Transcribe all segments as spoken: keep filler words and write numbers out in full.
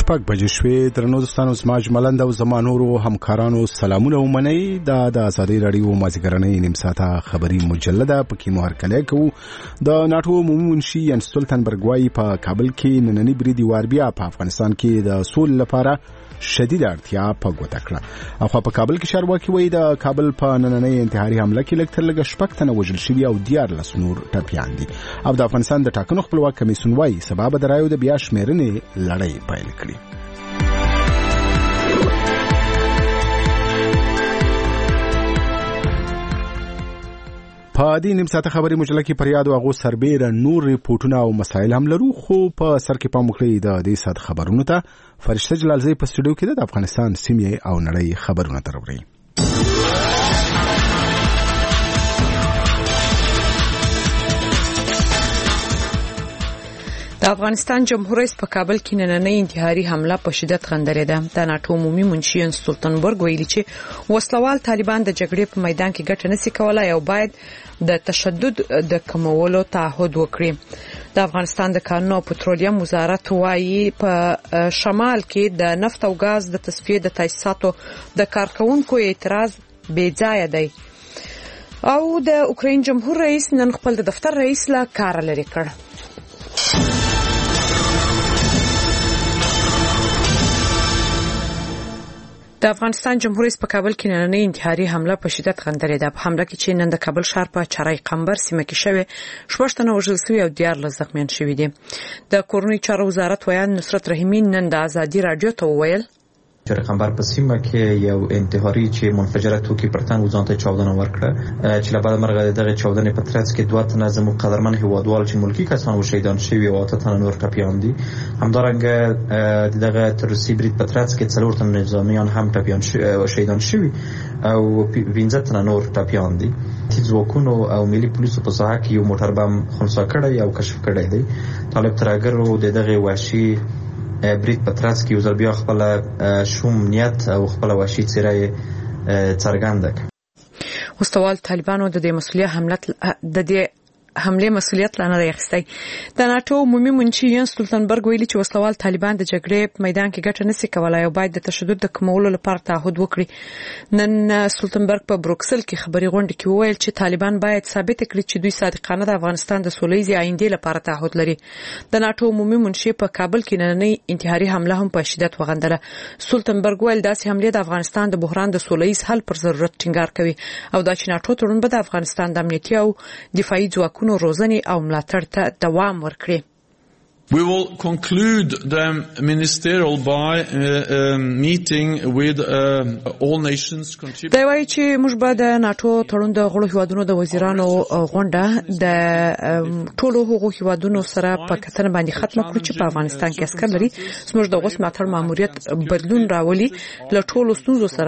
شپږ بجې شوې. درنو دوستانو زما اجملند او زما نورو همکارانو سلامونه ومنئ. دا د ازادي راډیو مازیګرنۍ نیم ساعته خبري مجلده پکې مو هرکلی کوو. د ناټو عمومي منشي یان ستولتنبرګ وایي په کابل کې نننی بریدي وار بیا په افغانستان کې د سولې لپاره شدیده اړتیا په ګوته کړه. اخوا په کابل کې چارواکي وایي د کابل په نننۍ انتحاري حمله کې لږ تر لږه شپږ تنه وژل شوي او دیارلس نور ټپیان دي. او د افغانستان د ټاکنو خپلواک کمیسیون وایي سبا به د رایو د بیا شمېرنې لړۍ پیل کړي. په دې نیم ساعته خبري مجله کې پر یاد واغو سربېره نور ریپورتونه او مسایل هم لرو، خو په سر کې پام وکړئ د دې ساعت خبرونو ته. فرشته جلالزی په سټوډیو کې د افغانستان سیمې او نړۍ خبرونه تروړي. د افغانستان جمهور رئیس په کابل کې نننۍ انتحاري حمله په شدت غندلې ده. د ناټو عمومي منشي یان ستولتنبرګ ویلي چې وسلوال طالبان د جګړې په میدان کې ګټه نشي کولای او باید د تشدد د کمولو تعهد وکړي. د افغانستان د کانونو او پټرولیم وزارت وايي په شمال کې د نفت او غاز د تصفیې د تاسیساتو د کارکونکو اعتراض بې ځایه دی. او د اوکراین جمهور رئیس نن خپل د دفتر رئیس لا کار لري کړ. د افغانستان جمهور رئیس په کابل کې نننۍ انتحاري حمله په شدت غندلې ده. په حمله کې چې نن د کابل ښار په چرای قمبر سیمه کې شوه شپږ تنه وژل شوي او دیارلس زخمیان شوي دي. د کورنۍ چارو وزارت ویان نصرت رحیمی نن د ازادي رادیو ته وویل چرای قمبر په سیمه کې یو انتحاري چې منفجره توکي پرتن وزانته چاودنه ورکړه چې له بعد مرغه دغه چاودنې په ترڅ کې دوه تنه زموږ قدرمن هیوادوال چې ملکی کسان وشهیدان شوي او اته تنه نور ټپیان دي. همدارنګه دغه تروریستي برید په ترڅ کې څلور تنه نظامیان هم ټپیان او شهیدان شوي او پنځه تنه نور ټپیان دي. ځواکونو او ملي پولیسو په ساحه کې یو موټر بم خنثی کړی او کشف کړی دی. طالب ترهګرو د دغه وحشي برید په ترڅ کې وزر بیا خپل شوم نیت او خپل وحشي څیره څرګنده کړه. مستوال طالبانو د دې مسؤلیت حمله د دې حمله مسؤلیت لانه راخستی. د ناټو عمومي منشي یان ستولتنبرګ ویلي چې وسلوال طالبان د جګړې په میدان کې ګټه نشي کولای او باید د تشدد د کمولو لپاره تعهد وکړي. نن ستولتنبرګ په بروکسل کې خبري غونډه کې وویل چې طالبان باید ثابت کړي چې دوی صادقانه د افغانستان د سولهییزې آینده لپاره تعهد لري. د ناټو عمومي منشي په کابل کې نننۍ انتحاري حمله هم په شدت وغندله. ستولتنبرګ ویل داسې حمله د افغانستان د بحران د سولهییز حل پر ضرورت ټینګار کوي او دا چې ناټو تړون به د افغانستان د امنیتي او دفاعي ځواکونو روزنې او ملاتړ ته دوام ورکړي. We will conclude the ministerial by uh, uh, meeting with uh, all nations contributors. دا وایي چې موږ به د ناټو تړون د غړو هیوادونو د وزیرانو غونډه د ټولو هغو هیوادونو سره په کتنه باندې ختم کړو چې په افغانستان کې عسكر لري. موږ د غوښ ملاتړ ماموریت بدلون راولي له ټولو ستونزو سره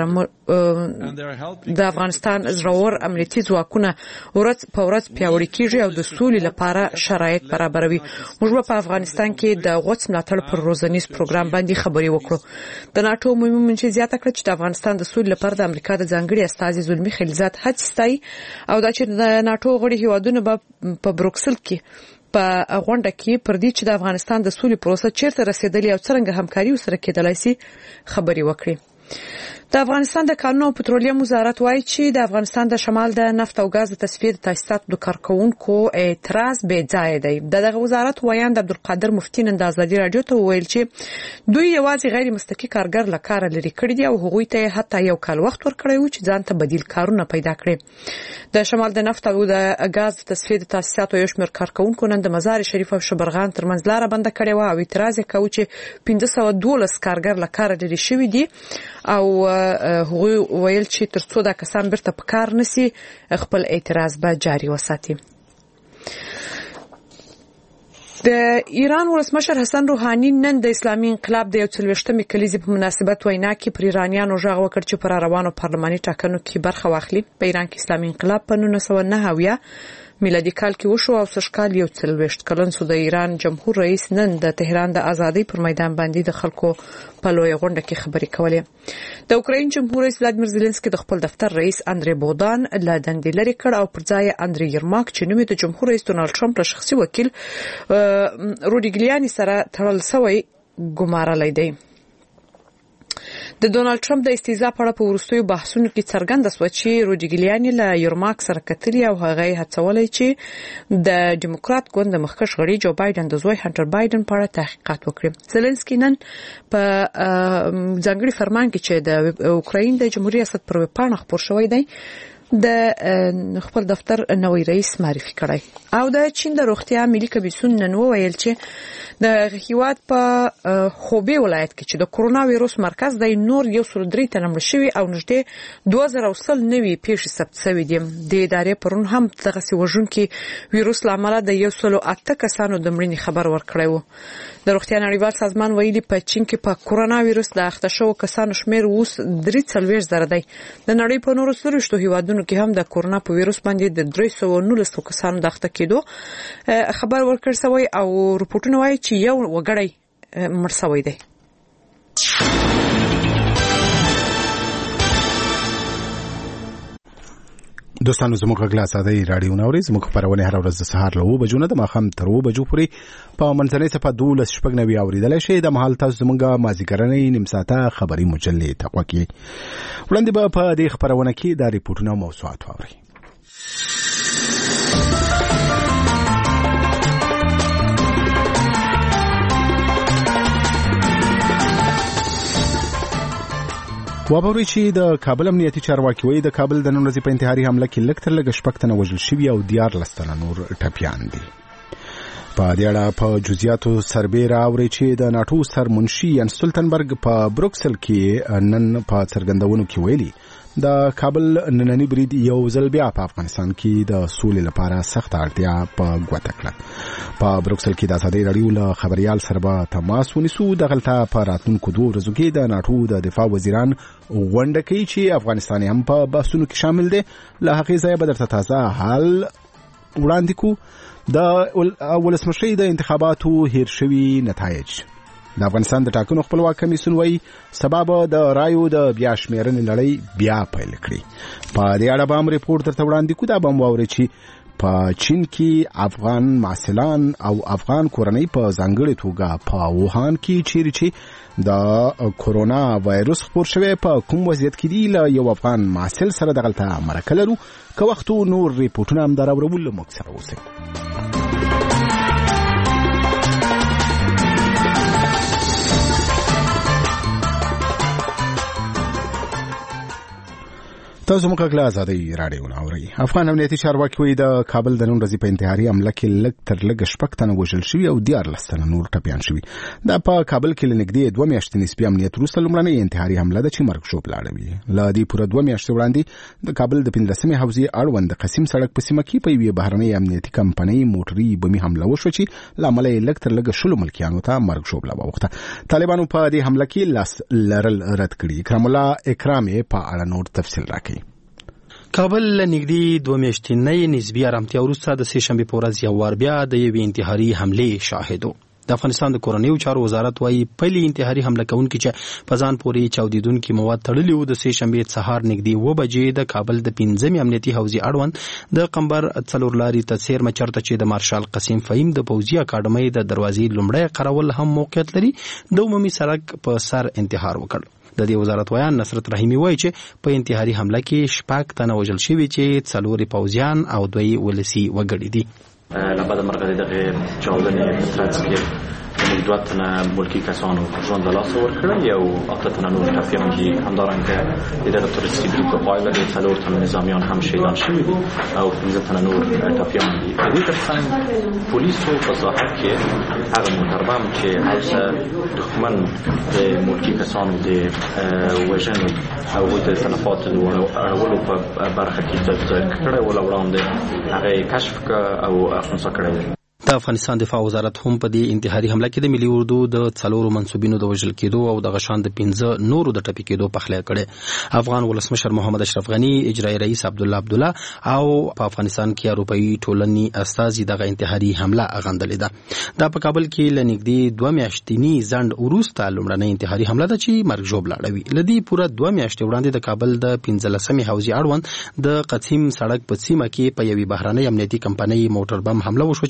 د افغانستان زړور امنیتي ځواکونه ورځ په ورځ پیاوړي کیږي او د سولې لپاره شرایط برابروي. موږ په افغانستان افغانستان کې د غوڅ ملاتړ پر روزنیز پروګرام باندې خبري وکړو. د ناټو عمومي منشي زیاته کړه چې د افغانستان د سولې لپاره د امریکا د ځانګړي استازي زلمي خلیزات هڅې ستایي او دا چې د ناټو غړي هیوادونو په بروکسل کې په غونډه کې پر دې چې د افغانستان د سولې پروسه چیرته رسیدلې او څنګه همکاري سره کېدلای شي خبري وکړي. د افغانستان د کانونو او پټرولیم وزارت وایي چې د افغانستان د شمال د نفت او غاز د تصفیې د تاسیساتو د کارکونکو اعتراض بې ځایه دی. دغه وزارت وایي د عبدالقادر مفتی نن د ازادي رادیو ته ویل چې دوی یوازې غیر مستقیم کارګر لکاره لري کړی دی او هغوی ته حتی یو کال وخت ورکړی و چې ځان ته بدیل کارونه پیدا کړي. د شمال د نفت او د غاز د تصفیې د تاسیساتو یو شمېر کارکونکو نن د مزار شریف او شبرغان ترمنځ لاره بنده کړې و او اعتراض یې کاوه چې پنځه سوه دولس کارګر لکاره لري شوي دي او هغوی ویل چې ترڅو دا کسان بیرته په کار نشي خپل اعتراض به جاري وساتي. د ایران ولسمشر حسن روحاني نن د اسلامي انقلاب د یو څلوېښتمې کلیزې په مناسبت وینا کې پر ایرانیانو غږ وکړ چې پر روانو پارلماني ټاکنو کې برخه واخلي. په ایران کې اسلامي انقلاب په نولس سوه نهه اویا میلادي کال کې وشو او سږکال یو څلوېښت کلن سو. د ایران جمهور رئیس نن د تهران د ازادۍ پر میدان باندې د خلکو په لویه غونډه کې خبرې کولې. د اوکراین جمهور رئیس ولادیمیر زيلنسکي د خپل دفتر رئیس اندري بودان له دندې لرې کړ او پر ځای اندري یرماک چې نوم یې د جمهور رئیس ډونالد ټرمپ له شخصي وکیل روډي ګلیاني سره تړل شوی ګمارلای دی. د ډونالد ټرمپ د استیزا په اړه په ورستیو بحثونو کې څرګنده شوه چې روډي ګیلیاني له یورماک سره کتلي او هغه هڅولای چې د ډیموکرات ګوند مخکښ غړي جو بایدن د زوی هانټر بایدن په اړه تحقیقات وکړي. زيلنسکي نن په ځانګړي فرمان کې چې د اوکراین د جمهوریت ریاست پر وپاڼه خبر شوی دی د خپل دفتر نوې رئیس معرفي کړی. او د چین د روغتیا ملي کمیسیون نن وویل چې د هیواد په خوبي ولایت کې چې د کرونا وایروس مرکز د نور یو سل درې تنه مړ شوي او نږدې دوه زره وسل نوي پیښې ثبت شوې دي. د ادارې پرون هم دغه سیوژونکي وایروس لامل د یو سل اته کسانو د مړینې خبر ورکړی و. د روغتیا نړیوال سازمان ویلي په چین کې په کرونا وایروس د اخته شوو کسانو شمیر اوس درې څلوېښت زره دی. د نړۍ په نورو څلوېښتو هیوادونو کې هم د کرونا په وایروس باندې د درې سوه نولس کسانو د اخته کېدو خبر ورکړ شوی او رپورټونه وايي چې یو وګړی مړ شوی دی. دوستانو زموږ غږ لا ساده رادیو نوري زموږ خبرونه هر ورځ د سهار له اوه بجو نه د ماښام تر اوه بجو پورې په منځنۍ صفحه دولس شپږ نوي اوریدلای شئ. د مهال تاسو زموږ مازیګرنۍ نیم ساعته خبري مجلې تقوا کې وړاندې به په دې خبرونه کې د ریپورتونو موضوعات واورئ. وابوري چې د کابل امنیتي چارواکي وایي د کابل د نن ورځې په انتحاري حمله کې لږ تر لږه شپږ تنه وژل شوي او دیارلس تنه نور ټپیان دي. په دې اړه په جزئیاتو سربېره اوري چې د ناټو سرمنشي ان سولتنبرګ په بروکسل کې نن په څرګندونو کې ویلي د کابل نننی برید یو ځل بیا په افغانستان کې د سولې لپاره سخت اړتیا په ګوته کړه. په بروکسل کې د ازادۍ رادیو له خبريال سره به تماس ونیسو. دغلته په راتلونکو دوه ورځو کې د ناټو د دفاع وزیران غونډه کوي چې افغانستان هم په بحثونو کې شامل دي. له هغې ځایه به درته تازه حال وړاندې کو. د ولسمشرۍ د انتخاباتو هیر شوي نتایج. د افغانستان د ټاکنو خپلواک کمیسیون وایي سبب د رایو د بیا شمیرنې لړۍ بیا پیل کړي. په دې اړه به هم ریپورت درته وړاندې کو. دا به هم واورئ چې په چین کې افغان محصلان او افغان کورنۍ په ځانګړې توګه په ووهان کې چیرې چې د کرونا وایروس خپور شوی په کوم وضعیت کې دی له یو افغان محصل سره دغلته مرکه لرو. که وخت نور ریپورتونه هم دراوړو موږ سره اوسئ. تاسو موږ غلا ازادي رادیو نوري. افغان امنیتي چارواکي وایي د کابل د نن ورځې په انتحاري حمله کې لږ تر لږه شپږ تنه وژل شوي او دیارلس تنه نور ټپیان شوي. دا په کابل کې له نږدې دوه میاشتې نسبي امنیت وروسته لومړنۍ انتحاري حمله ده چې مرګ ژوبله اړوي. له دې پوره دوه میاشتې وړاندې د کابل د پنځلسمې حوزې اړوند د قسیم سړک په سیمه کې په یوې بهرنۍ امنیتي کمپنۍ موټري بمي حمله وشوه چې له امله یې لږ تر لږه شلو ملکیانو ته مرګ ژوبله واوښته. طالبانو په دې حمله کې لاس لرل رد کړي. اکرام الله اکرام په اړه نور تفصیل راکړي. کابل نږدې دوه میاشتې نسبي آرامتیا وروسته د سه شنبې په ورځ یو وار بیا د یوې انتحاري حملې شاهد و. د افغانستان د کورنیو چارو وزارت وايي پلي انتحاري حمله کوونکي چې په ځان پورې چاودیدونکي مواد تړلي وو د سه شنبې سهار نږدې اوه بجې د کابل د پنځمې امنیتي حوزې اړوند د قمبر څلور لاري ته څیرمه چرته چې د مارشال قسیم فهیم د پوځي اکاډمۍ د دروازې لومړی قرول هم موقعیت لري د عمومي سړک په سر انتحار وکړ. د دې وزارت ویان نصرت رحیمی وایي چې په انتحاري حمله کې شپږ تنه وژل شوي چې څلور پوځیان او دوی ولسي وګړي دي. لبعد مرغه دغه چاودنې په ترڅ کې دوه تنه ملکی کسانو ژوند له لاسه ورکړل او اته تنه نور ټپیان دي. همدارنګه دغه تروریستي بریډ په پایله کې څلور تنه نظامیان هم شهیدان شوي دي او پنځه تنه نور ټپیان دي. د دې ترڅنګ پولیسو په ساحه کې هغه محترم چې هلته دښمن د ملکی کسانو د وژنې او د تلفات د اړولو په برخه کې ځای کړی ول وړاندې هغه کشف او خنثی کړی. د افغانستان دفاع وزارت هم په دې انتحاري حمله کې د ملي اردو د څلورو منسوبینو د وژل کېدو او د غشان د پنځه نورو د ټپي کېدو پخلی کړي. افغان ولسمشر محمد اشرف غنی، اجرایي رئیس عبدالله عبدالله او په افغانستان کې اروپایي ټولنې استازي دغه انتحاري حمله غندلې ده. دا په کابل کې له نږدې دوه میاشتې ځنډ وروسته لومړنۍ انتحاري حمله ده چې مرګ ژوبله اړوي. له دې پوره دوه میاشتې وړاندې د کابل د پنځلسمې حوزې اړوند د قسیم سړک په سیمه کې په یوې بهرنۍ امنیتي کمپنۍ موټر بم حمله وشوه چې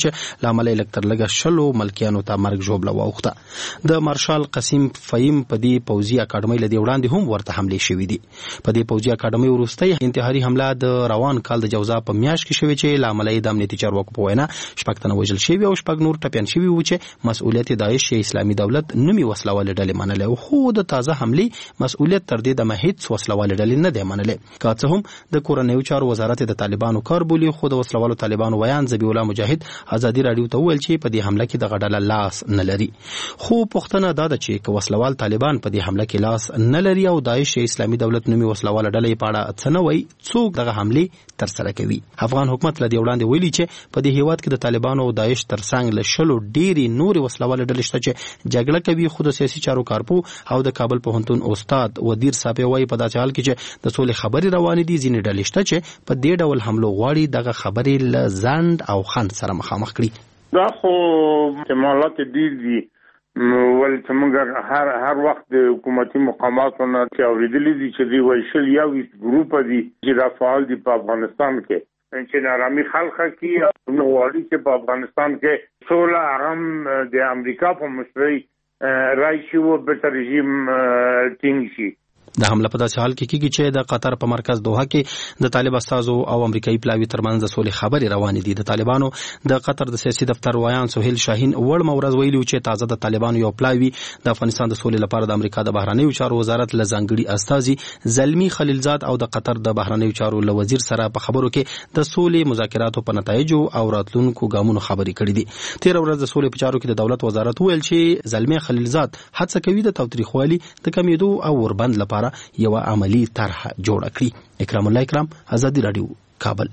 لامل الکتر لګه شلو ملکیانو ته مرګ جوړه واوخته د مارشال قسیم فهیم په دې پوځي اکاډمۍ لدی وړاندې هم ورته حمله شوې دي په دې پوځي اکاډمۍ وروستۍ انتحاري حمله د روان کال د جوزا په میاشت کې شوې چې لامل د امنیتي چارواکو په وینا شپږ تنه وژل شوي او شپږ نور ټپيان شوي و چې مسؤلیت داعش اسلامي دولت نومي وسلوال ډلې منلې او خو د تازه حمله مسؤلیت تر دې د مهیت وسلوال ډلې نه دی منلې که څه هم د کورنیو چارو وزارت د طالبانو کار بولی خو د وسلوالو طالبانو ویان ذبیح الله مجاهد ازادي رادیو ته ویل چې په دې حمله کې د غډل لاس نه لري خو پښتنه دا ده چې که وسلوال طالبان په دې حمله کې لاس نه لري او داعش اسلامي دولت نومي وسلوال ډلې په اړه څه نه وایي څوک دغه حمله تر سره کوي افغان حکومت لدی وړاندې ویلي چې په دې هیواد کې د طالبانو او داعش ترڅنګ له شلو ډېری نور وسلوال ډلې شته چې جګړه کوي خو د سیاسي چارو کارپو او د کابل پوهنتون استاد ودیر صاحب وايي په داسې حال کې چې د سولې خبري روانې دي ځینې ډلې شته چې په دې ډول حملو غواړي دغه خبرې له ځند او خند سره مخامخ کړي دا خو احتمالات ډېر دي ول څنګه هر هر وخت د حکومتي مقاماتو نه اوریدلې دي چې دی وایشل یو ګروپ دي چې دا فعال دي په افغانستان کې چې نارامي خلک کی نو وړي چې په افغانستان کې سوله آرام د امریکا په مشرۍ راشي او به رژیم ټینګ شي د حمله په داسې حال کې کیږي چې د قطر په مرکز دوحه کې د طالب استازو او امریکایي پلاوي ترمنځ د سولې خبرې روانې دي د طالبانو د قطر د سیاسي دفتر ویان سهیل شاهین وړ مورز ویلي چې تازه د طالبانو یو پلاوي د افغانستان د سولې لپاره د امریکا د بهرنیو چارو وزارت له ځانګړي استازي زلمی خلیلزاد او د قطر د بهرنیو چارو له وزیر سره په خبرو کې د سولې مذاکراتو په نتایجو او راتلونکو ګامونو خبرې کړې دي تیر ورځ د سولې په چارو کې د دولت وزارت ویل چې زلمی خلیلزاد هڅه کوي د تاوتریخوالي د کمیدو او وربند لپاره یو عملی طرح جوړ کړی اکرام الله اکرام ازادي رادیو کابل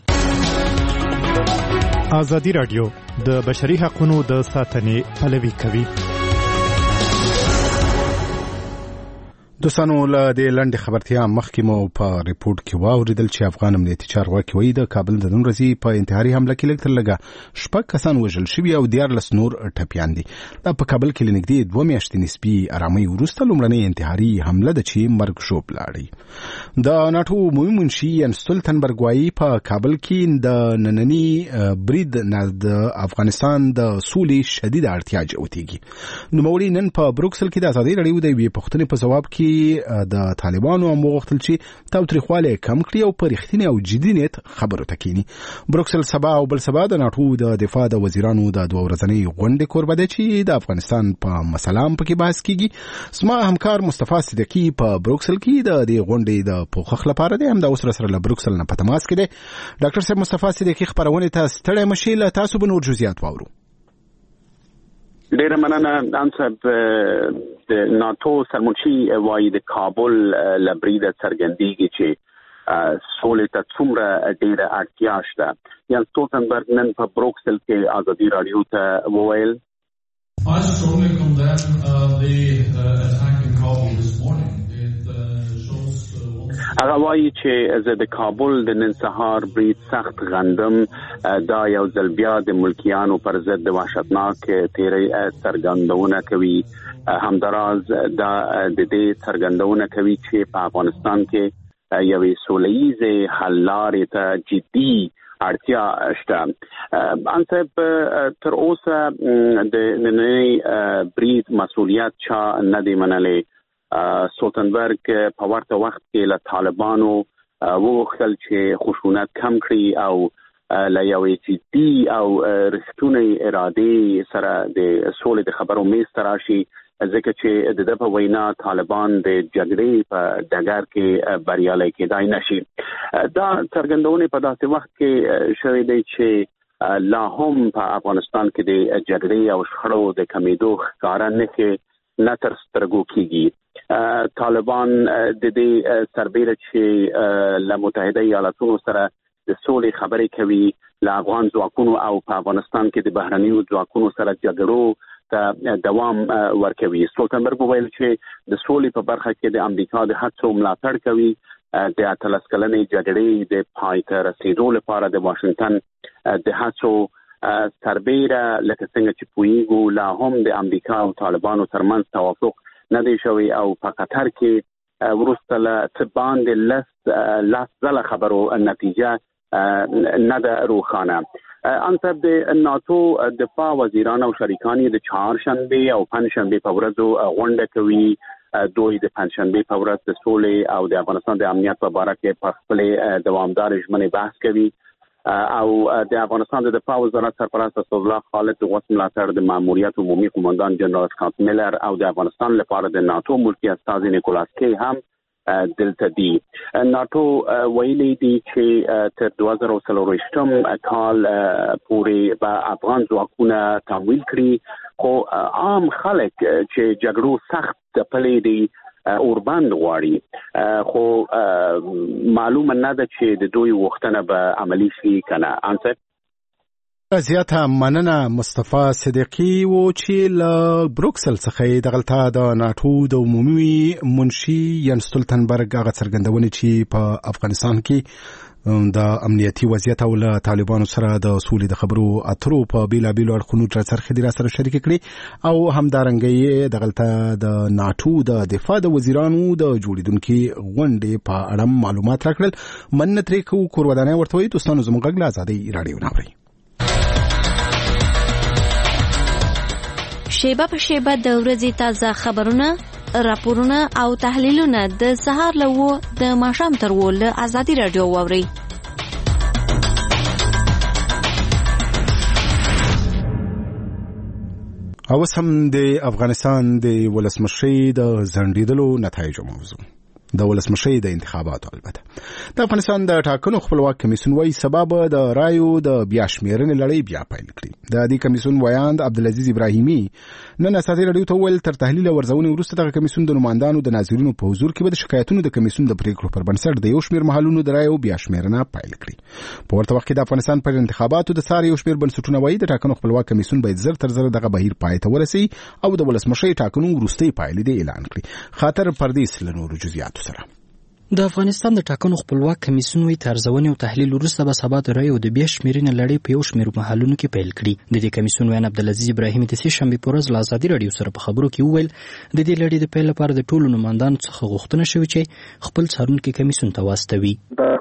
ازادي رادیو د بشري حقوقو د ساتنې پلوي کوي دوستانو له دې لنډ خبرتیا مخکې مو په ریپورت کې واوریدل چې افغان امنیتي چارواکي وایي د کابل د نن ورځې په انتحاري حمله کې لږ تر لږه شپږ کسان وژل شوي او دیارلس نور ټپیان دي دا په کابل کې لنږدې دوه میاشتې نسبي آرامۍ وروسته لومړنۍ انتحاري حمله ده چې مرګ ژوب لاړی د ناټو عمومي منشي ین ستولتنبرګ وایي په کابل کې د ننني برید نه د افغانستان د سولې شدیده اړتیا جوتېږي نوموړي نن په بروکسل کې د ازادي رادیو د یوې پوښتنې په ځواب کې د طالبانو هم وغوښتل چې تاوتریخوالی کم کړي او په رښتینې او جدي نیت خبرو ته کینی بروکسل سبا او بل سبا د ناټو د دفاع د وزیرانو د دوه ورځنۍ غونډې کوربه دی چې د افغانستان په مسله هم پکې بحث کیږي زما همکار مصطفی صدیقي په بروکسل کې د دې غونډې د پوښښ لپاره دی هم د اوس سره له بروکسل نه په تماس کې دی ډاکټر صاحب مصطفی صدیقي خبرونه ته ستړی مشي له تاسو به نور جزئیات واورو ډیره مننه انصب د ناتو سرمنشي وايي د کابل لبرید څرګندېږي چې سولې ته څومره ډیره اړتیا شته یان ستولتنبرګ نن په بروکسل کې ازادي رادیو ته وویل I strongly condemn uh, the uh, attack in Kabul this morning. هغه وایي چې زه د کابل د نن سهار برید سخت غندم دا یو ځل بیا د ملکیانو پر ضد د وحشتناک تیری څرګندونه کوي همداراز دا د دې څرګندونه کوي چې په افغانستان کې یوې سولهییزې حل لارې ته جدي اړتیا شته ان صاحب تر اوسه د نننۍ برید مسؤلیت چا نه دی منلی ستولتنبرګ په ورته وخت کې له طالبانو وغوښتل چې خشونت کم کړي او له یوې جدي او رښتونې ارادې سره د سولې د خبرو میز ته راشي ځکه چې د ده په وینا طالبان د جګړې په ډګر کې بریالی کېدای نشي دا څرګندونې په داسې وخت کې شوې دی چې لا هم په افغانستان کې د جګړې او شخړو د کمیدو ښکاره نښې نه تر سترګو کېږي طالبان د دې سربېره چې له متحده ایالاتونو سره د سولې خبرې کوي له افغان ځواکونو او په افغانستان کې د بهرنیو ځواکونو سره جګړو ته دوام ورکوي ستولتنبرګ وویل چې د سولې په برخه کې د امریکا د هڅو ملاتړ کوي د اتلس کلنې جګړې د پای ته رسیدو لپاره د واشنگټن د هڅو سربېره لکه څنګه چې پوهیږو لا هم د امریکا او طالبانو ترمنځ توافق نه دی شوی او په قطر کې وروسته له څه باندې لس لس ځله خبرو نتیجه نه ده روښانه ان صاحب د ناتو دفاع وزیران او شریکان د چهارشنبه او پنځشنبه په ورځو غونډه کوي. دوی د پنځشنبه په ورځ د سولې او د افغانستان د امنیت په اړه کې په خپل دوامدار ژمنې بحث کوي او د افغانستان د دفاع وزارت سرپرست اسدالله خالد د غوث ملاتړ د ماموریت عمومي قومندان جنرال اسکات میلر او د افغانستان لپاره د ناتو ملکی استازي نیکولاس کی هم دلته دي. ناتو ویلي دي چې تر دوه زره څلور کال پورې به افغان ځواکونه تمویل کړي، خو عام خلک چې جګړو سخت ځپلي دي اوربند غواړي، خو معلومه نه ده چې د دوی وختونه به عملی شي کنه. انصر زیاته مننه مصطفی صدیقی و چې له بروکسل څخه د غلطه د ناتو د عمومي منشي ین ستولتنبرګ هغه څرګندونې چې په افغانستان کې د امنیتي وضعیت او له طالبانو سره د سولې د خبرو اترو په بیلابیلو اړخونو تر څرخ دی را سره شریک کړي او همدارنګه د غلطه د ناتو د دفاع د وزیرانو د جوړیدونکو غونډې په اړه معلومات راکړل. مننه ترې کو کور ودانې ورته وي دوستانو زموږ غږ لا ازادي رادیو ناوړي. شیبه په شیبه د ورځې تازه خبرونه، راپورونه او تحلیلونه د سهار له و د ماښام تر و له ازادي رادیو واوري. اوس هم د افغانستان د ولسمشي د ځنډیدلو نتایج موضوع د ولسمشي د انتخاباتو. البته د افغانستان د ټاکنو خپلواک کمیسیون وايي سبب د رایو د بیا شمیرنې لړۍ بیا پیل کړي. د دې کمیسیون ویاند عبدالعزیز ابراهیمي نن اساسي رادیو ته ویل تر تحلیل او ورزونې وروسته د کمیسیون د نمائندانو د ناظرینو په حضور کې به د شکایتونو د کمیسیون د پریکړو پر بنسټ د یو شمېر محلونو د رایو بیا شمیرنه پیل کړي. په ورته وخت کې د افغانستان پر انتخاباتو د ساري یو شمېر بنسټونه وايي د ټاکنو خپلواک کمیسیون باید زر تر زر دغه بهیر پای ته ورسي او د ولسمشي ټاکنو وروستي پایلې د اعلان کړي. خاطر پردیس له نورو جزئیاتو سره. د افغانستان د ټاکنو خپلواک کمیسیون وی ترځونې او تحلیل وروسته به سبا د رایو د بیا شمیرنې لړۍ په یو شمېر محلونو کې پیل کړي. د دې کمیسیون ویاند عبدالعزیز ابراهیمي د سې شنبې په ورځ له ازادي رادیو سره په خبرو کې وویل د دې لړۍ د پیل لپاره د ټولو نمائندانو څخه غوښتنه شوې چې خپل څارونکي کمیسیون ته واستوي.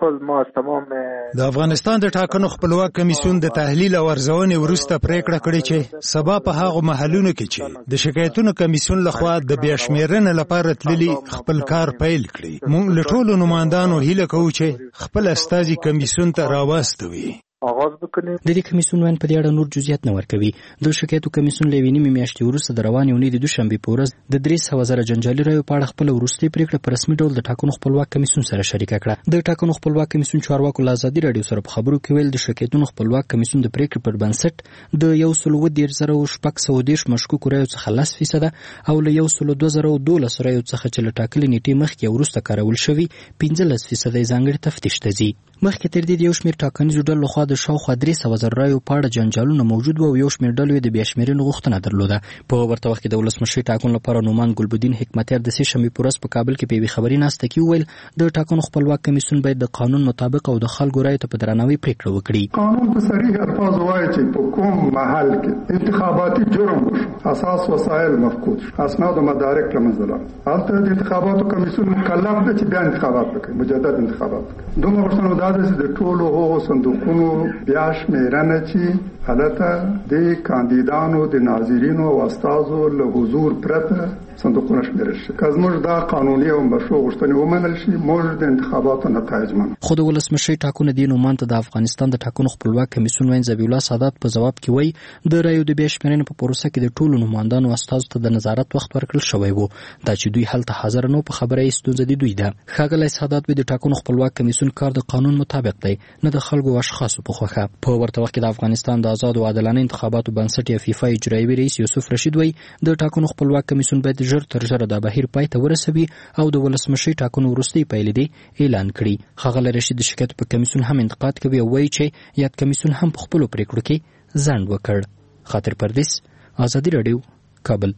د افغانستان د ټاکنو خپلواک کمیسیون د تحلیل او ارزونې وروسته پریکړه کړې چې سبا په هغه محلونو کې چې د شکایتونو کمیسیون لخوا د بیا شمیرنې لپاره تللي خپل کار پیل کړي. موږ له ټولو نمائندانو هیله کوو چې خپل استازي کمیسیون ته راوستوي. آغاز وکړي. د دې کمیسیون وین په دې اړه نور جزئیات نه ورکوي. د شکایتو کمیسیون له وینې میاشتې وروسته د روانې اونۍ د دوشنبې په ورځ د درې سوه زره جنجالي رایو په اړه خپل وروستۍ پریکړه په رسمي ډول د ټاکنو خپلواک کمیسیون سره شریکه کړه. د ټاکنو خپلواک کمیسیون چارواکو له ازادي رادیو سره په خبرو کې ویل د شکایتونو خپلواک کمیسیون د پریکړې پر بنسټ د یو سل اووه دېرش زره شپږ سوه دېرش مشکوکو رایو څخه لس فیصده او له یو سل دوه زره دولس رایو څخه چې له ټاکلې نیټې مخکې وروسته کارول شوي پنځلس فیصده یې ځانګړي تفتیش ته ځي. مخکې تر دې د یو شمېر ټاکنیزو ډلو لخوا د شاوخوا درې سوه زره رایو په اړه جنجالونه موجود وو او یو شمېر ډلو یې د بیا شمېرنې غوښتنه درلوده. په ورته وخت کې د ولسمشي ټاکنو لپاره نومان ګلبدین حکمتیار د سې شنبې په ورځ په کابل کې په یوې خبري ناسته کې وویل د ټاکنو خپلواک کمیسیون باید د قانون مطابق او د خلکو رایو ته په درناوي پریکړه وکړي. قانون په صریح الفاظ وایي چې په کوم محل کې انتخاباتي جرم وشو اساس وسایل مفقود شو اسناد و مدارک له منځه لاړل هلته د انتخاباتو کمیسیون مکلف دی چې بیا انتخابات وکړي مجدد انتخابات وکړي. دومره غوښتنه دا ده چې د ټولو هغو صندوقونو بیا شمیرنه چې حالته د کاندیدانو د ناظرینو او استازو له حضور پرته صندوقونه شمیرل شي. که زموږ دا قانوني او مشروع غوښتنې ومنل شي موږ د انتخاباتو نتایج منو. خو د ولسمشي ټاکنو د نومان ته د افغانستان د ټاکنو خپلواک کمیسیون وین ذبیح الله سادات په جواب کې وایي د رایو د بیا شمیرنې په پروسه کې د ټولو نمائندانو استازو ته د نظارت وخت ورکړل شوی وو. دا چې دوی هلته حاضر نه په خبره یې ستونزه د دوی ده. ښاغلی سادات وایي د ټاکنو خپلواک کمیسیون کار د قانون مطابق دی نه د خلکو او اشخاصو په خوښه. په ورته وخت کې د افغانستان د آزاد او عادلانه انتخاباتو بنسټ یا فیفا اجرایوي رئیس یوسف رشید وایي د ټاکنو خپلواک کمیسیون باید ژر تر ژره د بهیر پای ته ورسوي او د ولسمشي ټاکنو وروستۍ پایلې دې اعلان کړي. ښاغلی رشید د شکایتو په کمیسیون هم انتقاد کوي او وایي چې یاد کمیسیون هم په خپلو پریکړو کې ځنډ وکړ. خاطر پردیس، ازادي رادیو، کابل.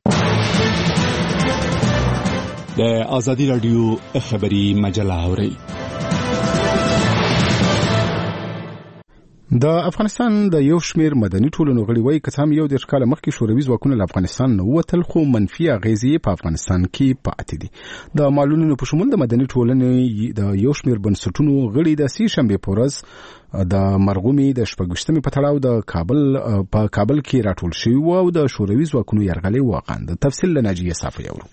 د ازادي رادیو خبري مجله اورئ. د افغانستان د یو شمیر مدني ټولنو غړي وایي که څه هم یو دېرش کاله مخکې شوروي ځواکونه له افغانستان نه ووتل خو منفي اغېزې په افغانستان کې پاتې دي. د معلولینو په شمول د مدني ټولنې د یو شمیر بنسټونو غړي د سې شنبې په ورځ د مرغومي د شپږویشتمې په تړاو د کابل په کابل کې راټول شوي وو او د شوروي ځواکونو یرغل وغندل. تفصیل له ناجیه صافی اورو.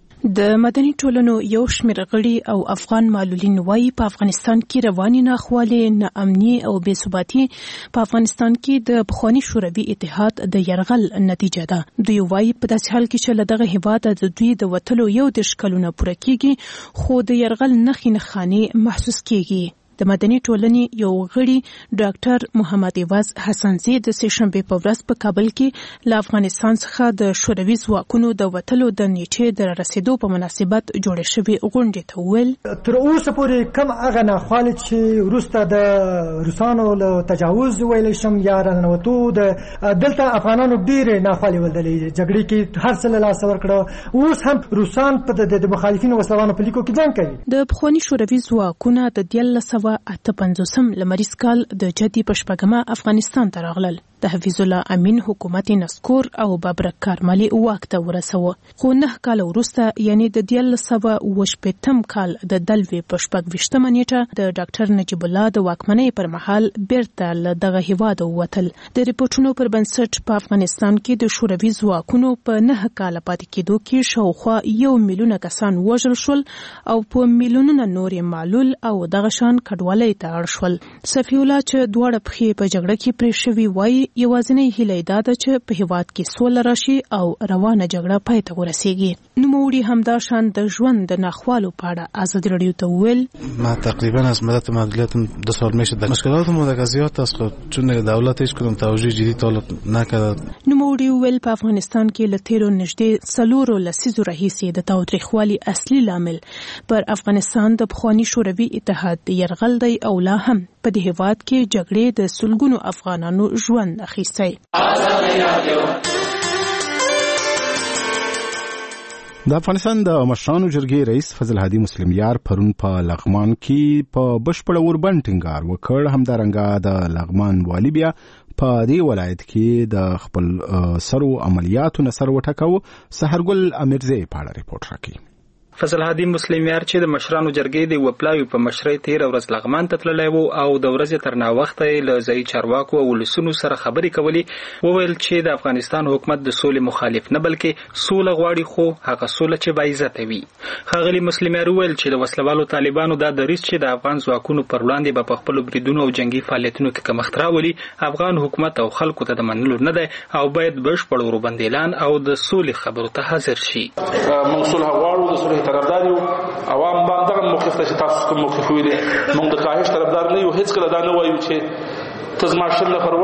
د مدني ټولنو یو شمېر غړي او افغان معلولین وایي په افغانستان کې رواني ناخوالې، ناامني او بې ثباتي په افغانستان کې د پخواني شوروي اتحاد د یرغل نتیجه ده. دوی وایي په داسې حال کې چې له دغه هېواده د دوی د وتلو یو دېرش کلونه پوره کېږي خو د یرغل نښې نښانې محسوس کېږي. د مدني ټولنې یو غړي ډاکټر محمد ایواز حسنزي د سې شنبې په ورځ په کابل کې له افغانستان څخه د شوروي ځواکونو د وتلو د نیټې د رسیدو په مناسبت جوړې شوې غونډې ته وویل تر اوسه پورې کم هغه ناخوالې چې وروسته د روسانو له تجاوز ویلی شم یا راننوتو د دلته افغانانو ډېرې ناخوالې ولدلې. جګړې کې هر څه له لاسه ورکړه. اوس هم روسان په د مخالفینو وسلوانو په لیکو کې جنګ کوي. د پخواني شوروي ځواکونه د دیارلس سوه اته پنځوسم لمریز کال د جدي په شپږمه افغانستان ته راغلل. د حفیظ الله امین حکومت نسکور او ببرک کارملي واک ته ورسوه خو نه کال وروسته یعنی د دیارلس سوه اوه شپېتم کال د دلوي په شپږویشتمه نیټه د ډاکټر نجیب الله د واکمنۍ پر مهال بیرته له دغه هیواده ووتل. د ریپورټونو پر بنسټ په افغانستان کې د شوروي ځواکونو په نه کاله پاتې کېدو کې شاوخوا یو میلیونه کسان وژل شول او په میلیونونه نور معلول او دغه شان کډوالۍ ته اړ شول. صفي الله چې دواړه پښې په جګړه کې پرې شوي وایي یوازینۍ هیله دا ده چې په هیواد کې سوله راشي او روانه جګړه پای ته ورسیږي. نوموړي همدا شان د ژوند د ناخوالو په اړه ازادي راډیو ته وویل ما تقریبا از مدت معلولیت دو سال میشه در مشکلات متقاضیات است چون دولت هیچ کدوم توجیه جدی طالب نکرد. نوموړي وویل په افغانستان کې له تیرو نږدې څلورو لسیزو راهیسې د تاوتریخوالي اصلي لامل پر افغانستان د پخواني شوروي اتحاد د یرغل دی او لا هم په دې هیواد کې جګړې د سلګونو افغانانو ژوند اخیستی. د افغانستان د مشرانو جرګې رئیس فضل هادي مسلم یار پرون په لغمان کې په بشپړ اوربند ټینګار وکړ. همدارنګه د لغمان والی بیا په دې ولایت کې د خپل سرو عملیاتو نصر وټکاو. سحرګل امیرزی په اړه ریپورت راکړي. فضل هادي مسلم یار چې د مشرانو جرګې د وپلاوي په مشرۍ تیر ورځ لغمان ته تللی و او د ورځې تر ناوخته یې له ځایي چارواکو او ولسونو سره خبرې کولې. وویل چې د افغانستان حکومت د سولې مخالف نه بلکې سوله غواړي خو هغه سوله چې باعزته وي. ښاغلي مسلم یار وویل چې د وسلوالو طالبانو دا دریځ چې د افغان ځواکونو پر وړاندې به په خپلو بریدونو او جنګي فعالیتونو کې کمښت راولي افغان حکومت او خلکو ته د منلو نه دی او باید بشپړ اوربند اعلان او د سولې خبرو ته حاضر شي. موږ صلح غواړو، د صلح طرفدار یو. عوام باندې دغه موقف ته چې تاسو کوم موقف ویلي موږ د کاهش طرفدار نه یو. هیڅ کله دا نه وایو چې ته زما شل نفر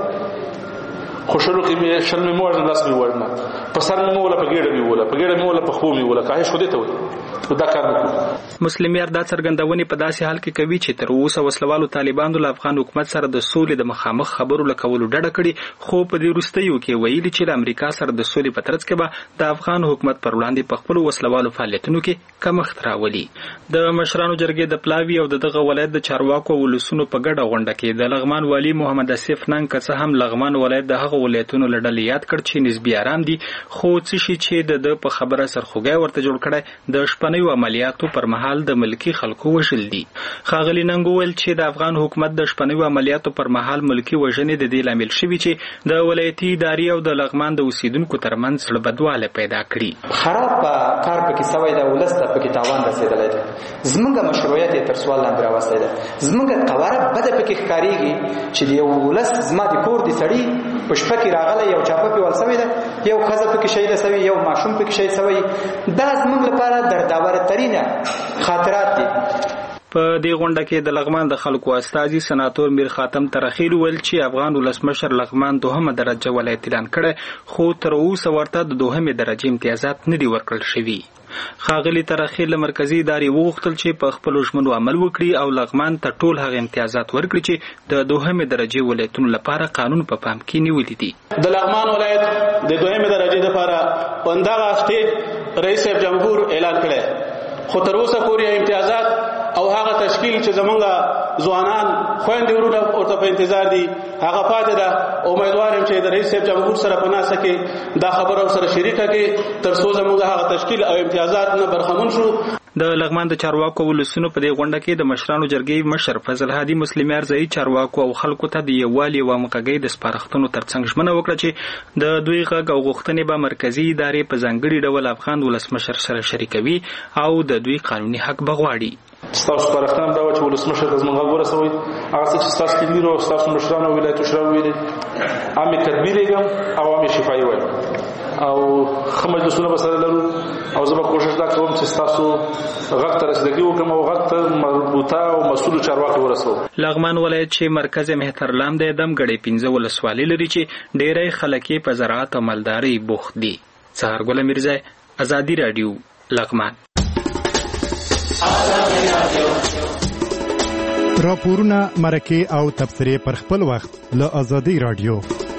وژنې خو شلو کې مې شل مې مو وژنه لس مې وژنه په سر مې مو وله په ګېډه مې وله په ګېډه مې وله په خو مې وله کاهش خو دې ته وایي دا کار نه. مسلم یار دا څرګندونې په داسې حال کې کوي چې تر اوسه وسلوالو طالبانو له افغان حکومت سره د سولې د مخامخ خبرو له کولو ډډه کړې خو په دې وروستیو کې ویلي چې له امریکا سره د سولې په ترڅ کې به د افغان حکومت پر وړاندې په خپلو وسلوالو فعالیتونو کې کمښت راولي. د مشرانو جرګې د پلاوي او د دغه ولایت د چارواکو او ولسونو په ګډه غونډه کې د لغمان والي محمد اسف ننګ که څه هم لغمان ولایت د هغه ولایتونو له ډلې یاد کړ چې نسبي آرام دي خو څه شي چې د په خبره سرخوږی ورته جوړ کړی د شپنیو عملیاتو پر مهال د ملکی خلکو وژل دي. ښاغلي ننګ وویل چې د افغان حکومت د شپنیو عملیاتو پر مهال ملکی وژنې د دې لامل شوي چې د ولایتي ادارې او د لغمان د اوسیدونکو ترمنځ زړه بدواله پیدا کړي. خراب کار پکې سوی دی، ولس ته پکې تاوان رسېدلی دی، زموږ مشروعیت یې تر سوال لاندې راوستی دی، زموږ قواره بده پکې ښکارېږي چې د یو ولس زما د کور د سړي په شپه کې راغلی یو چاپه پې ول سوی ده، یو ښځه پکې شهیده سوې، یو ماشوم پکې شهید سوی. دا زموږ لپاره دردآوره ترینه خاطرات دي. په دې غونډه کې د لغمان د خلکو استازي سناتور میر خاتم ترخیل ویل چې افغان ولسمشر لغمان دوهمه درجه ولایت اعلان کړی خو تر اوسه ورته د دوهمې درجې امتیازات نه دي ورکړل شوي. ښاغلي ترخیل له مرکزي ادارې وغوښتل چې په خپلو ژمنو عمل وکړي او لغمان ته ټول هغه امتیازات ورکړي چې د دوهمې درجې ولایتونو لپاره قانون په پام کې نیولي دي. د لغمان ولایت د دوهمې درجې لپاره په همدغه سټیج رئیس جمهور اعلان کړی خو تر اوسه پورې امتیازات او هغه تشکیل چې زمونږ ځوانان خويندې ورونه ورته په انتظار دي هغه پاتې ده امیدوار یم چې د رئیس صاحب جمهور سره په ناسه کې دا خبره سره شریکه کې تر څو زموږ هغه تشکیل او امتیازات نه برخمن شو. د لغمان د چارواکو ولسونو په دې غونډه کې د مشرانو جرګې مشر فضل هادي مسلمي ارزای چارواکو او خلکو ته د یووالي او همغږۍ د سپارښتنو ترڅنګ ژمنه وکړه چې د دوی غږ او غوښتنې به مرکزی ادارې په ځانګړي ډول افغان ولسمشر سره شریکوي او د دوی قانوني حق بغواړي. ستاسو سپارښتنه دا و چې ولسمشر ته زموږ غږ ورسوي هغه څه چې ستاسو کلیدي او ستاسو مشرانو او ولایتو شورا ویلي عامې تدبیر یې او عامې شفایي وایم او ښه مجلسونه به سره لرو او زه به کوشش دا کوم چې ستاسو غږ ته رسیدګي وکړم او غږ ته مربوطه او مسؤلو چارواکو ورسوم. لغمان ولایت چې مرکز مهترلام دی دمګړې پنځه ولسوالۍ لري چې ډېری خلک یې په زراعت او مالدارۍ بوخت دي. سهارګل میرزا، ازادي راډیو، لغمان. راپورونه مرکه او تبصرې پر خپل وخت له ازادي راډیو.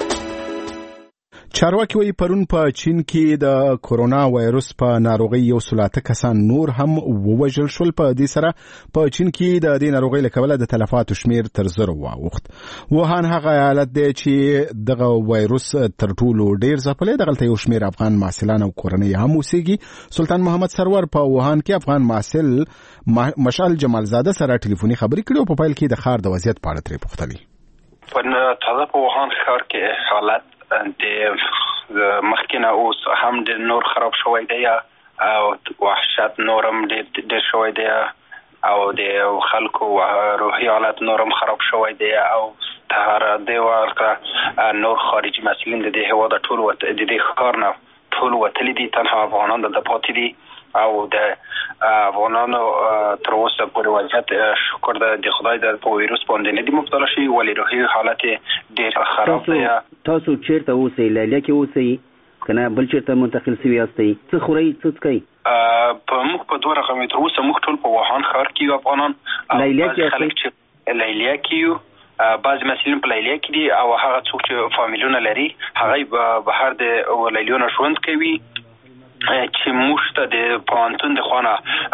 چارواکي وایي پرون په چین کې د کورونا وایروس په ناروغۍ یو سلاته کسان نور هم ووژل شول. په دې سره په چین کې د دې ناروغۍ له کبله د تلفاتو شمیر تر زرو واوښت. ووهان هغه ایالت دی چې دغه وایروس تر ټولو ډیر ځپلی. دغلته یو شمیر افغان محصلان او کورنۍ هم اوسېږي. سلطان محمد سرور په ووهان کې افغان محصل مشعل جمالزاده سره ټلیفوني خبرې کړې او په پیل کې د ښار د وضعیت په اړه ترې پوښتلې. په تازه په ووهان ښار کې حالت د مخکینه اوس هم د نور خراب شوی دی او وحشت نورم ډېر شوی دی او د خلکو روحي حالت نورم خراب شوی دی او تر دې ورکه نور خارجي مسئولین د دې هېواد ټول د دې ښار نه ټول وتلي دي. تنها افغانان دلته پاتې دي او د افغانانو تر اوسه پورې وضعیت شکر د خدای د وایروس باندې نه دي مبتلا شوي ولې روحي حالت ډېر خراب دی. تاسو چیرته اوسئ؟ لیلیه کې اوسئ که نه بل چیرته منتقل سوي یاستئ؟ څه خورئ څه څکئ؟ په موږ په دوه رقم تر اوسه موږ ټول په ووهان ښار کې یو افغانان. لیلیه کې خلک چې لیلیه کې یو بعض مسئولین په لیلیه کې دي او هغه څوک چې فامیلونه لري هغه بهر د لیلیو نه ژوند کوي چې موږ ته د پوهنتون د خوا نه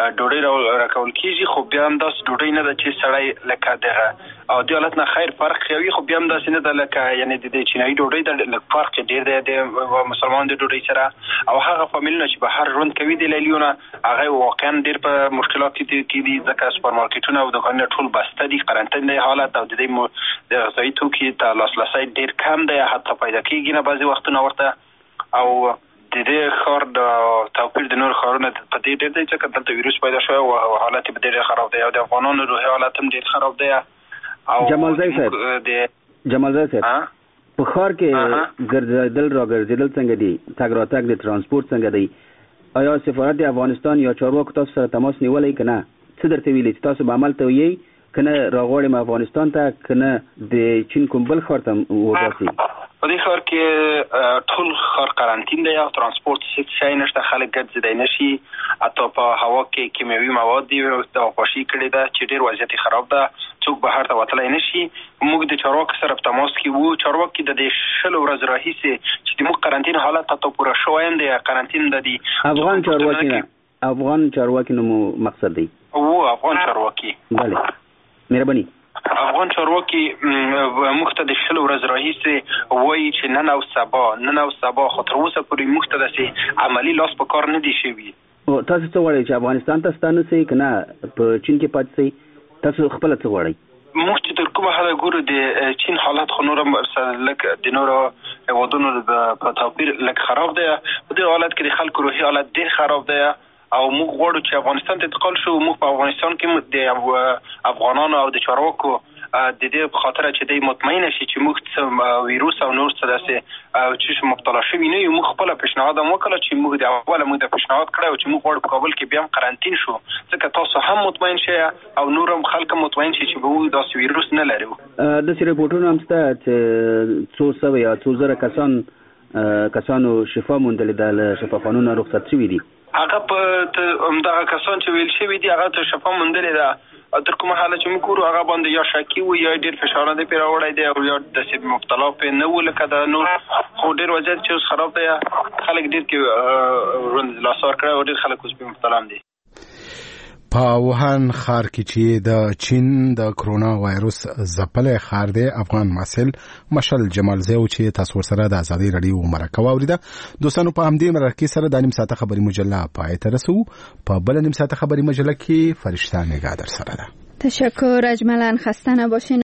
ډوډۍ راکول کېږي خو بیا هم داسې ډوډۍ نه ده چې سړی لکه دغه او دې حالت نه خیر فرق کوي خو بیا هم داسې نه ده لکه یعنې د چینایي ډوډۍ د لږ فرق ډېر دی د مسلمان د ډوډۍ سره او هغه فامیلونه چې بهر ژوند کوي د لیلیو نه هغه واقعا ډېر په مشکلات کې دي ځکه سوپرمارکېټونه او دوکانونه ټول بسته دي قرنطین دی حالت او د دې د غذایي توکي ته لاسرسی ډېر کم دی حتی پیدا کېږي نه بعضې وختونه ورته او د دې ښار د توپیر د نور ښارونو په دې ډېر دی ځکه دلته ویروس پیدا شوی او حالت یې ډېر خراب دی او د افغانانو روحي حالت هم ډېر خراب دی. جمالزای صاحب جمالزای صاحب په ښار کې ګرځېدل را ګرځېدل څنګه دي؟ تګ راتګ د ترانسپورټ څنګه دی؟ آیا سفارت د افغانستان یا چارواکو تاسو سره تماس نیولی که نه؟ څه درته ویلي چې تاسو به عمل ته ویئ که نه راغواړم افغانستان ته که نه د چین کوم بل ښار ته وباسي؟ په دې ښار کې ټول ښار قرنطین دی او ترانسپورټ هیڅ شی نشته خلک ګرځېدی نه شي حتی په هوا کې کیمیاوي مواد دي خواشي کړې ده چې ډېر وضعیت خراب ده څوک بهر ته وتلی نه شي. موږ د چارواکو سره په تماس کې وو چارواکي د دې شلو ورځو راهیسې چې زموږ قرنطین حالت حتی پوره شوی هم دی قرنطین د دي افغان چارواکي نه افغان چارواکي نو مقصد دی وو افغان چارواکي بله مهرباني افغان چارواکي موږ ته د شلو ورځو راهیسې وایي چې نن او سبا نن او سبا خو تر اوسه پورې موږ ته داسې عملي لاس په کار نه دي شوي. تاسو څه غواړئ چې افغانستان ته ستانه سئ که نه په چین کې پاتې سئ؟ تاسو خپله څه غواړئ؟ موږ چې تر کومه حده ګورو د چین حالت خو نور هم لږ د نورو هېوادونو په توپیر لږ خراب دی. په دې حالت کې د خلکو روحي حالت ډېر خراب دی او موږ غواړو چې افغانستان ته انتقال شو. موږ په افغانستان کې د افغانانو او د چارواکو د دې په خاطر چې دوی مطمئن شي چې موږ څه ویروس او نور څه داسې چې مبتلا شوي نه یو. موږ خپله پیشنهاد هم وکړه چې موږ د اوله موږ د پیشنهاد کړی چې موږ غواړو په کابل کې بیا هم قرنطین شو ځکه تاسو هم مطمئن شئ او نور هم خلک هم مطمئن شي چې به موږ داسې ویروس نه لرو. داسې رپورټونه هم شته چې څو سوه یا څو زره کسان کسانو شفا موندلې ده له شفاخانو نه رخصت شوي دي. هغه په همدغه کسان چې ویل شوي دي هغه ته شفا موندلې ده تر کومه حاله چې موږ ګورو هغه باندې یا شاکي وو یا ډېر فشار دی پرې راوړی دی او یا داسې مبتلا پرې نه وو لکه د نور خو ډېر وضعیت چې اوس خراب دی خلک ډېر کې ژوند لاس ورکړی او ډېر خلک اوس پرې مبتلا هم دي. په ووهان ښار کې چې د چین د کرونا وایروس ځپلی ښار دی افغان محصل مشل جمال زیو چې تاسو سره د ازادي رادیو مرکه واوریده. دوستانو په همدې مرکه سره د نیم ساعته خبري مجله پای ته رسو. په بل نیم ساعته خبري مجله کې فرشته نگاه در سره ده. تشکر اجملا، خسته نباشین.